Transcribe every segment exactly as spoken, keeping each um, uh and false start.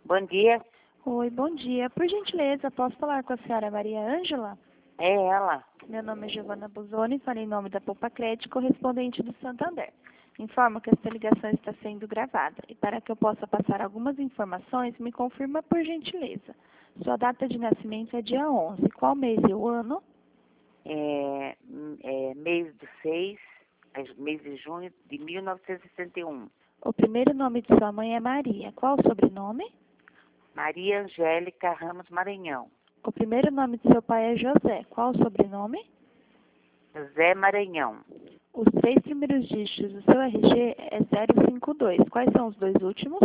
Bom dia, Oi, bom dia. Por gentileza, posso falar com a senhora Maria Ângela? é ela. Meu nome é Giovana Buzoni, falei em nome da Poupa Crédito, correspondente do Santander. Informo que esta ligação está sendo gravada e para que eu possa passar algumas informações, me confirma por gentileza. Sua data de nascimento é dia onze. Qual mês e o ano? É, hum, é mês do seis, é mês de junho de mil novecentos e sessenta e um. O primeiro nome de sua mãe é Maria. Qual o sobrenome? Maria Angélica Ramos Maranhão. O primeiro nome de seu pai é José. Qual o sobrenome? José Maranhão. Os três primeiros dígitos do seu R G é zero cinco dois. Quais são os dois últimos?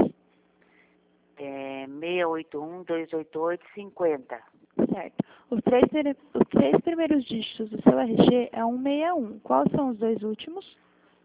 É, seis oito um, dois oito oito, cinquenta. Certo. Os três, peri- os três primeiros dígitos do seu R G é cento e sessenta e um. Quais são os dois últimos?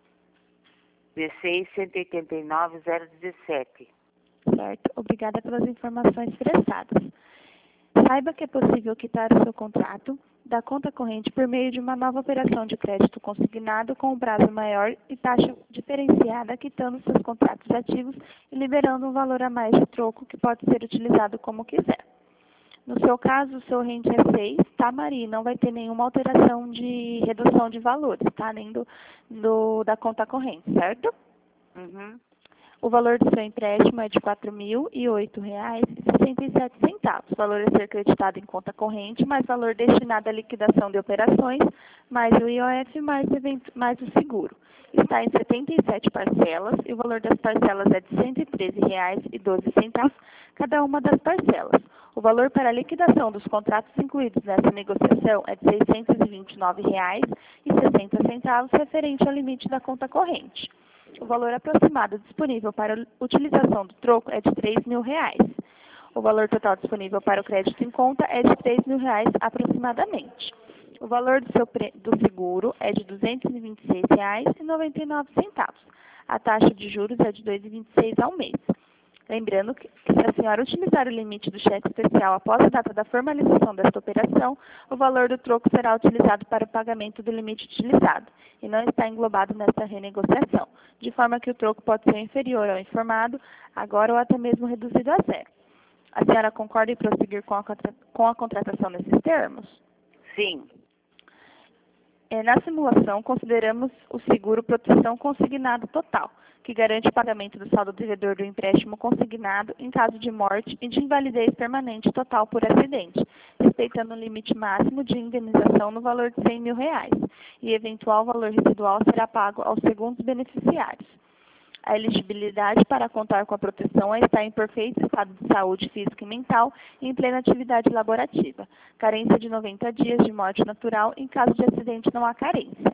dezesseis, cento e oitenta e nove, zero dezessete. Certo. Obrigada pelas informações prestadas. Saiba que é possível quitar o seu contrato da conta corrente por meio de uma nova operação de crédito consignado com um prazo maior e taxa diferenciada, quitando seus contratos ativos e liberando um valor a mais de troco que pode ser utilizado como quiser. No seu caso, o seu rente é seis, tá, Maria? Não vai ter nenhuma alteração de redução de valores, tá? Nem do, do- da conta corrente, certo? Uhum. O valor do seu empréstimo é de quatro mil e oito reais e sessenta e sete centavos. O valor a ser creditado em conta corrente, mais valor destinado à liquidação de operações, mais o I O F, mais, evento- mais o seguro. Está em setenta e sete parcelas e o valor das parcelas é de cento e treze reais e doze centavos cada uma das parcelas. O valor para a liquidação dos contratos incluídos nessa negociação é de seiscentos e vinte e nove reais e sessenta centavos referente ao limite da conta corrente. O valor aproximado disponível para a utilização do troco é de três mil reais. O valor total disponível para o crédito em conta é de três mil reais aproximadamente. O valor do, seu pre... do seguro é de duzentos e vinte e seis reais e noventa e nove centavos. A taxa de juros é de dois vírgula vinte e seis ao mês. Lembrando que, que se a senhora utilizar o limite do cheque especial após a data da formalização desta operação, o valor do troco será utilizado para o pagamento do limite utilizado e não está englobado nesta renegociação, de forma que o troco pode ser inferior ao informado, agora ou até mesmo reduzido a zero. A senhora concorda em prosseguir com a, contra- com a contratação nesses termos? Sim. É, na simulação, consideramos o seguro proteção consignado total, que garante o pagamento do saldo devedor do empréstimo consignado em caso de morte e de invalidez permanente total por acidente, respeitando o limite máximo de indenização no valor de cem mil reais, e eventual valor residual será pago aos segundos beneficiários. A elegibilidade para contar com a proteção é estar em perfeito estado de saúde física e mental e em plena atividade laborativa. Carência de noventa dias de morte natural. Em caso de acidente, não há carência.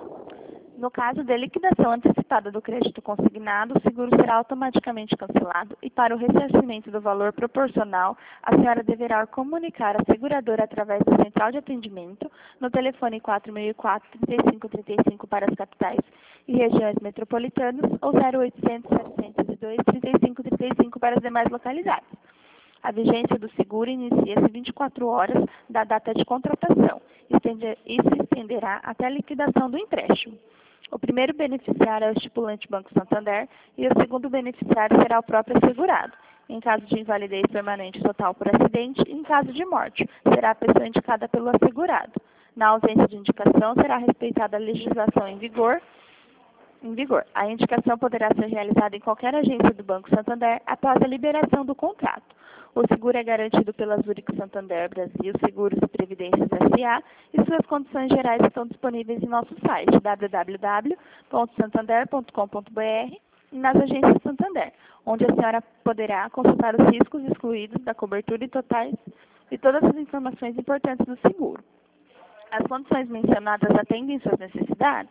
No caso de liquidação antecipada do crédito consignado, o seguro será automaticamente cancelado e, para o ressarcimento do valor proporcional, a senhora deverá comunicar à seguradora através da central de atendimento no telefone quatro mil e quatro, trinta e cinco trinta e cinco para as capitais e regiões metropolitanas ou zero oitocentos, setecentos e dois, trinta e cinco trinta e cinco para as demais localidades. A vigência do seguro inicia-se vinte e quatro horas da data de contratação e se estenderá até a liquidação do empréstimo. O primeiro beneficiário é o estipulante Banco Santander e o segundo beneficiário será o próprio assegurado. Em caso de invalidez permanente total por acidente e em caso de morte, será a pessoa indicada pelo assegurado. Na ausência de indicação, será respeitada a legislação em vigor. Em vigor. A indicação poderá ser realizada em qualquer agência do Banco Santander após a liberação do contrato. O seguro é garantido pela Zurich Santander Brasil Seguros e Previdências S A e suas condições gerais estão disponíveis em nosso site w w w ponto santander ponto com ponto b r e nas agências Santander, onde a senhora poderá consultar os riscos excluídos da cobertura e totais e todas as informações importantes do seguro. As condições mencionadas atendem suas necessidades?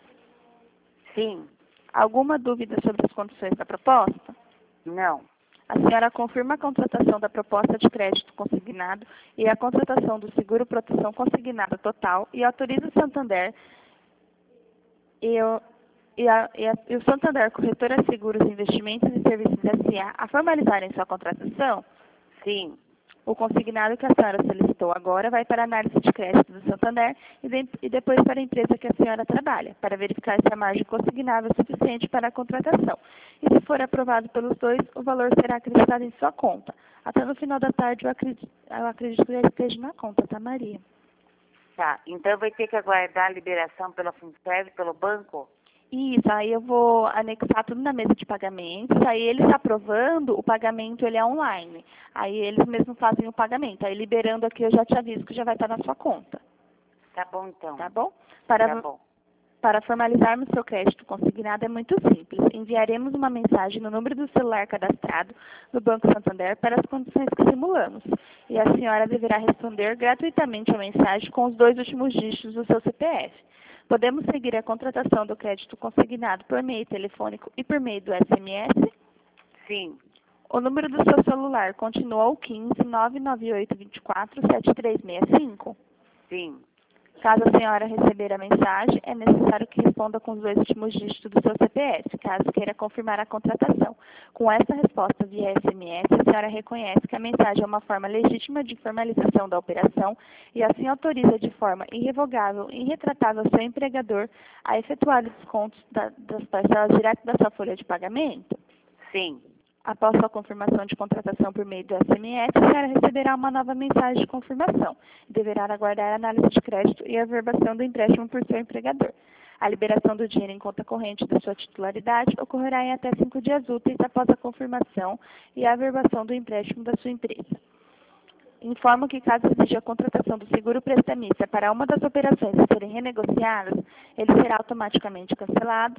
Sim. Alguma dúvida sobre as condições da proposta? Não. A senhora confirma a contratação da proposta de crédito consignado e a contratação do seguro proteção consignado total e autoriza o Santander e o, e a, e a, e o Santander Corretora de Seguros, Investimentos e Serviços S A a formalizarem sua contratação? Sim. O consignado que a senhora solicitou agora vai para a análise de crédito do Santander e, de, e depois para a empresa que a senhora trabalha, para verificar se a margem consignável é suficiente para a contratação. E se for aprovado pelos dois, o valor será acrescentado em sua conta. Até no final da tarde eu acredito, eu acredito que já esteja na conta, tá, Maria? Tá, então vai ter que aguardar a liberação pela FUNSERV, pelo banco? Isso, aí eu vou anexar tudo na mesa de pagamentos, aí eles aprovando, o pagamento ele é online. Aí eles mesmos fazem o pagamento. Aí liberando aqui eu já te aviso que já vai estar na sua conta, Tá bom, então. tá bom? Tá Para, bom. para formalizarmos seu crédito consignado é muito simples. Enviaremos uma mensagem no número do celular cadastrado no Banco Santander para as condições que simulamos. E a senhora deverá responder gratuitamente a mensagem com os dois últimos dígitos do seu C P F. Podemos seguir a contratação do crédito consignado por meio telefônico e por meio do S M S? Sim, O número do seu celular continua o quinze, nove nove oito dois quatro, sete três seis cinco? sim. Caso a senhora receber a mensagem, é necessário que responda com os dois últimos dígitos do seu C P F, caso queira confirmar a contratação. Com essa resposta via S M S, a senhora reconhece que a mensagem é uma forma legítima de formalização da operação e assim autoriza de forma irrevogável e irretratável seu empregador a efetuar o desconto da, das parcelas direto da sua folha de pagamento? Sim. Após sua confirmação de contratação por meio do S M S, a senhora receberá uma nova mensagem de confirmação. Deverá aguardar a análise de crédito e a averbação do empréstimo por seu empregador. A liberação do dinheiro em conta corrente da sua titularidade ocorrerá em até cinco dias úteis após a confirmação e a averbação do empréstimo da sua empresa. Informo que, caso exija a contratação do seguro prestamista para uma das operações a serem renegociadas, ele será automaticamente cancelado.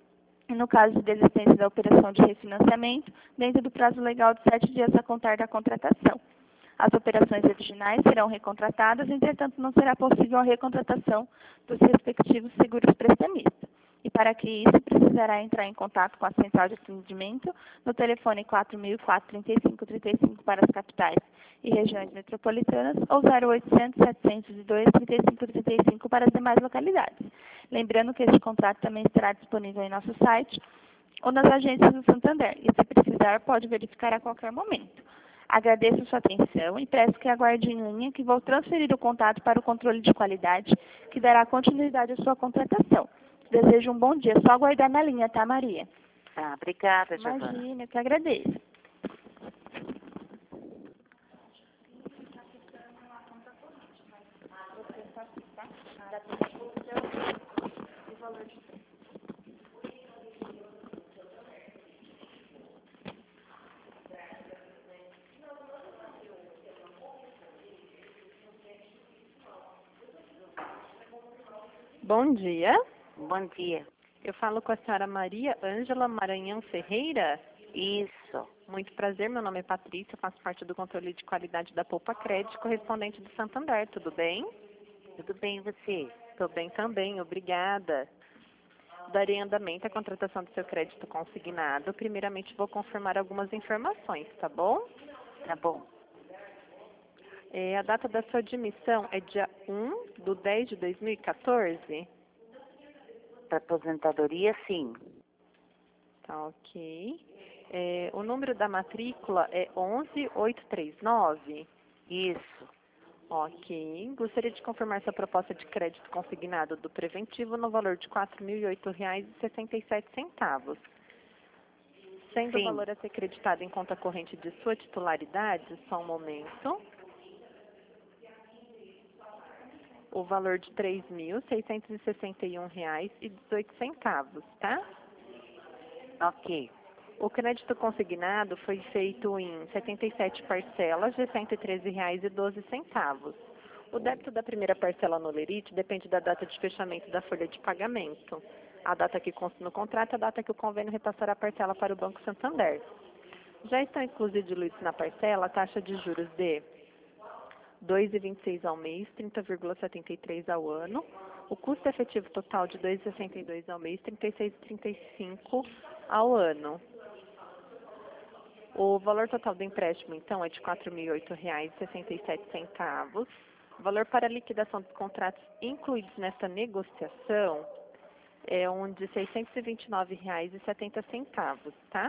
E no caso de desistência da operação de refinanciamento, dentro do prazo legal de sete dias a contar da contratação. As operações originais serão recontratadas, entretanto, não será possível a recontratação dos respectivos seguros prestamistas. E para que isso, precisará entrar em contato com a central de atendimento no telefone quatro mil e quatro, trinta e cinco, trinta e cinco para as capitais e regiões metropolitanas ou zero oitocentos, setecentos e dois, trinta e cinco, trinta e cinco para as demais localidades. Lembrando que este contrato também estará disponível em nosso site ou nas agências do Santander e, se precisar, pode verificar a qualquer momento. Agradeço sua atenção e peço que aguarde em linha que vou transferir o contato para o controle de qualidade, que dará continuidade à sua contratação. Desejo um bom dia. Só aguardar na linha, tá, Maria? Tá, obrigada, Giovana. Imagina, eu que agradeço. Bom dia. Bom dia. Eu falo com a senhora Maria Ângela Maranhão Ferreira. Isso. Muito prazer, meu nome é Patrícia, faço parte do controle de qualidade da Poupa Crédito, correspondente do Santander. Tudo bem? Tudo bem, e você? Estou bem também, obrigada. Darei andamento à contratação do seu crédito consignado. Primeiramente, vou confirmar algumas informações, tá bom? Tá bom. É, a data da sua admissão é dia um de dez de dois mil e quatorze? Para aposentadoria, sim. Tá, ok. É, o número da matrícula é onze mil oitocentos e trinta e nove? Isso. Ok. Gostaria de confirmar sua proposta de crédito consignado do preventivo no valor de quatro mil e oito reais e sessenta e sete centavos. Sendo Sim. o valor a ser creditado em conta corrente de sua titularidade, só um momento. O valor de três mil seiscentos e sessenta e um reais e dezoito centavos, tá? Ok. O crédito consignado foi feito em setenta e sete parcelas de cento e treze reais e doze centavos. O débito da primeira parcela no lerite depende da data de fechamento da folha de pagamento. A data que consta no contrato é a data que o convênio repassará a parcela para o Banco Santander. Já estão inclusos e diluídos na parcela a taxa de juros de dois vírgula vinte e seis ao mês, trinta vírgula setenta e três ao ano. O custo efetivo total de dois vírgula sessenta e dois ao mês, trinta e seis vírgula trinta e cinco ao ano. O valor total do empréstimo, então, é de quatro mil e oito reais e sessenta e sete centavos. O valor para liquidação dos contratos incluídos nesta negociação é um de seiscentos e vinte e nove reais e setenta centavos, tá?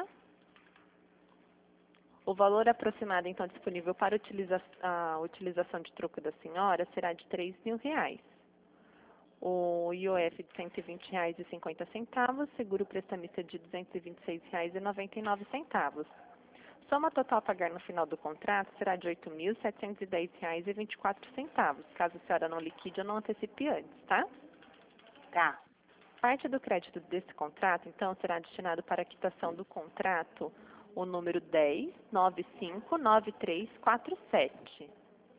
O valor aproximado, então, disponível para utiliza a utilização de troco da senhora será de três mil reais. O I O F de cento e vinte reais e cinquenta centavos, seguro prestamista de duzentos e vinte e seis reais e noventa e nove centavos. Soma total a pagar no final do contrato será de oito mil setecentos e dez reais e vinte e quatro centavos, caso a senhora não liquide ou não antecipe antes, tá? Tá. Parte do crédito desse contrato, então, será destinado para a quitação do contrato, o número dez nove cinco nove três quatro sete,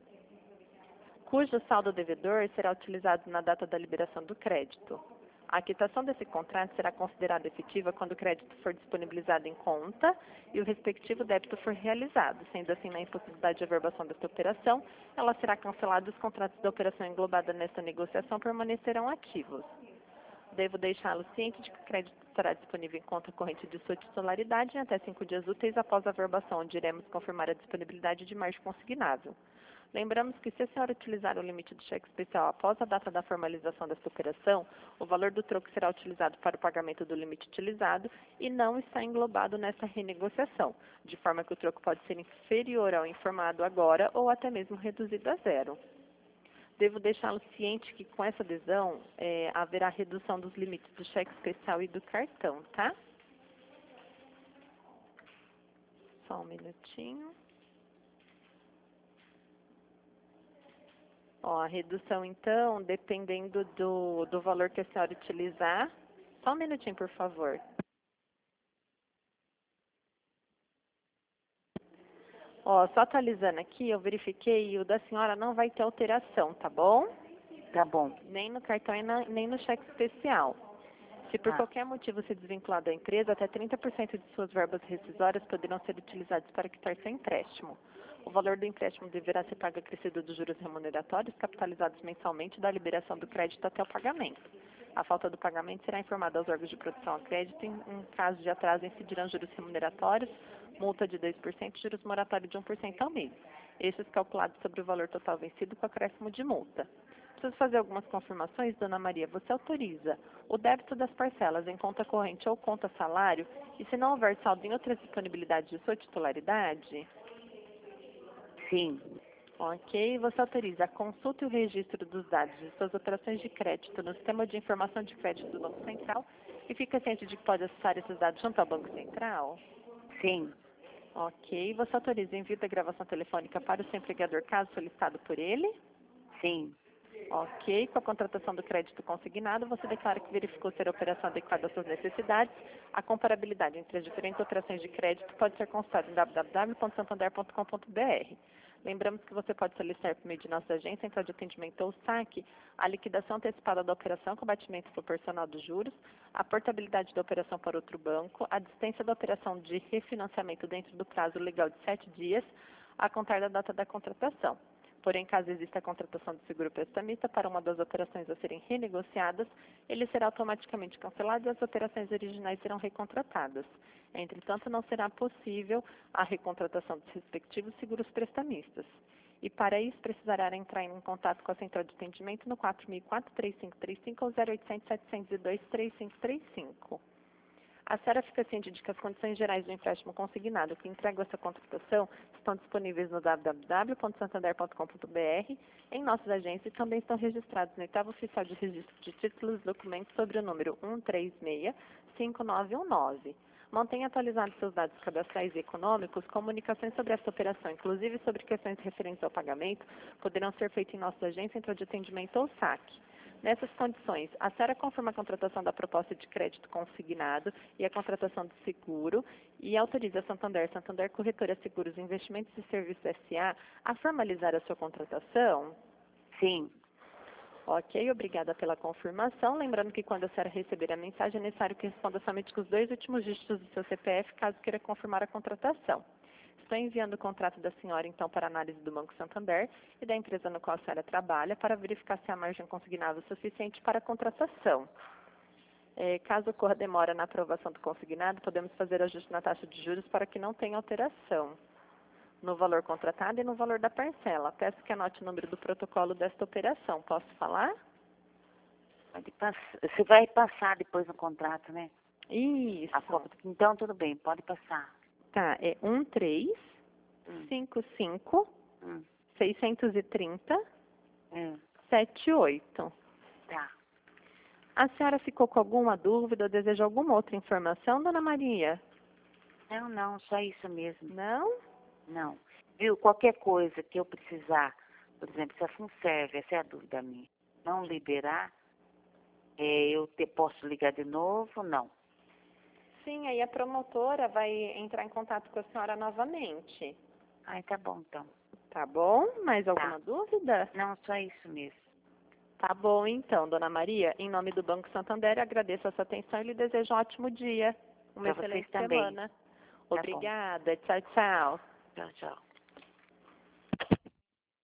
cujo saldo devedor será utilizado na data da liberação do crédito. A quitação desse contrato será considerada efetiva quando o crédito for disponibilizado em conta e o respectivo débito for realizado. Sendo assim, na impossibilidade de averbação desta operação, ela será cancelada e os contratos da operação englobada nesta negociação permanecerão ativos. Devo deixá-lo ciente de que o crédito estará disponível em conta corrente de sua titularidade em até cinco dias úteis após a averbação, onde iremos confirmar a disponibilidade de margem consignável. Lembramos que, se a senhora utilizar o limite do cheque especial após a data da formalização desta operação, o valor do troco será utilizado para o pagamento do limite utilizado e não está englobado nessa renegociação, de forma que o troco pode ser inferior ao informado agora ou até mesmo reduzido a zero. Devo deixá-lo ciente que, com essa adesão, é, haverá redução dos limites do cheque especial e do cartão, tá? Só um minutinho. Ó, a redução, então, dependendo do, do valor que a senhora utilizar. Só um minutinho, por favor. Ó, só atualizando aqui, eu verifiquei e o da senhora não vai ter alteração, tá bom? Tá bom. Nem no cartão e na, nem no cheque especial. Se por Tá. qualquer motivo se desvincular da empresa, até trinta por cento de suas verbas rescisórias poderão ser utilizadas para quitar seu empréstimo. O valor do empréstimo deverá ser pago acrescido dos juros remuneratórios, capitalizados mensalmente da liberação do crédito até o pagamento. A falta do pagamento será informada aos órgãos de proteção ao crédito. Em, em caso de atraso, incidirão juros remuneratórios, multa de dois por cento e juros moratórios de um por cento ao mês. Estes calculados sobre o valor total vencido com acréscimo de multa. Preciso fazer algumas confirmações, Dona Maria. Você autoriza o débito das parcelas em conta corrente ou conta salário e, se não houver saldo em outras disponibilidades de sua titularidade? Sim. Ok. Você autoriza a consulta e o registro dos dados de suas operações de crédito no Sistema de Informação de Crédito do Banco Central e fica ciente de que pode acessar esses dados junto ao Banco Central? Sim. Ok. Você autoriza o envio da gravação telefônica para o seu empregador, caso solicitado por ele? Sim. Ok. Com a contratação do crédito consignado, você declara que verificou ser a operação adequada às suas necessidades. A comparabilidade entre as diferentes operações de crédito pode ser consultada em w w w ponto santander ponto com ponto b r. Lembramos que você pode solicitar por meio de nossa agência, central de atendimento ou saque, a liquidação antecipada da operação com batimento proporcional dos juros, a portabilidade da operação para outro banco, a dispensa da operação de refinanciamento dentro do prazo legal de sete dias, a contar da data da contratação. Porém, caso exista a contratação do seguro prestamista para uma das operações a serem renegociadas, ele será automaticamente cancelado e as operações originais serão recontratadas. Entretanto, não será possível a recontratação dos respectivos seguros prestamistas. E para isso, precisará entrar em contato com a central de atendimento no quatro mil e quatro, três cinco três cinco ou zero oitocentos, setecentos e dois, três cinco três cinco. A senhora fica ciente de que as condições gerais do empréstimo consignado que entrega essa contratação estão disponíveis no w w w ponto santander ponto com ponto b r, em nossas agências, e também estão registrados no oitavo oficial de registro de títulos e documentos sobre o número um três seis cinco nove um nove. Mantenha atualizados seus dados cadastrais e econômicos. Comunicações sobre essa operação, inclusive sobre questões referentes ao pagamento, poderão ser feitas em nossa agência, central de atendimento ou saque. Nessas condições, a senhora confirma a contratação da proposta de crédito consignado e a contratação do seguro e autoriza a Santander, Santander Corretora Seguros, Investimentos e Serviços S A a formalizar a sua contratação? Sim. Ok, obrigada pela confirmação. Lembrando que quando a senhora receber a mensagem, é necessário que responda somente com os dois últimos dígitos do seu C P F, caso queira confirmar a contratação. Estou enviando o contrato da senhora, então, para análise do Banco Santander e da empresa no qual a senhora trabalha, para verificar se a margem consignável é suficiente para a contratação. É, caso ocorra demora na aprovação do consignado, podemos fazer ajuste na taxa de juros para que não tenha alteração no valor contratado e no valor da parcela. Peço que anote o número do protocolo desta operação. Posso falar? Pode passar. Você vai passar depois no contrato, né? Isso. A cópia. Então, tudo bem, pode passar. Tá, é um três cinco cinco Hum. seiscentos e trinta Hum. sete oito. Tá. A senhora ficou com alguma dúvida ou deseja alguma outra informação, Dona Maria? Não, não, só isso mesmo. Não? Não. Viu, qualquer coisa que eu precisar, por exemplo, se a FUNSERV, essa é a dúvida minha, não liberar, é, eu te, posso ligar de novo? Não. Sim, aí a promotora vai entrar em contato com a senhora novamente. Ai, tá bom, então. Tá bom? Mais alguma Tá. dúvida? Não, só isso mesmo. Tá bom, então, dona Maria. Em nome do Banco Santander, agradeço a sua atenção e lhe desejo um ótimo dia. Uma Pra vocês excelente também. semana. Tá bom. Obrigada. Tchau, tchau. Tchau, tchau.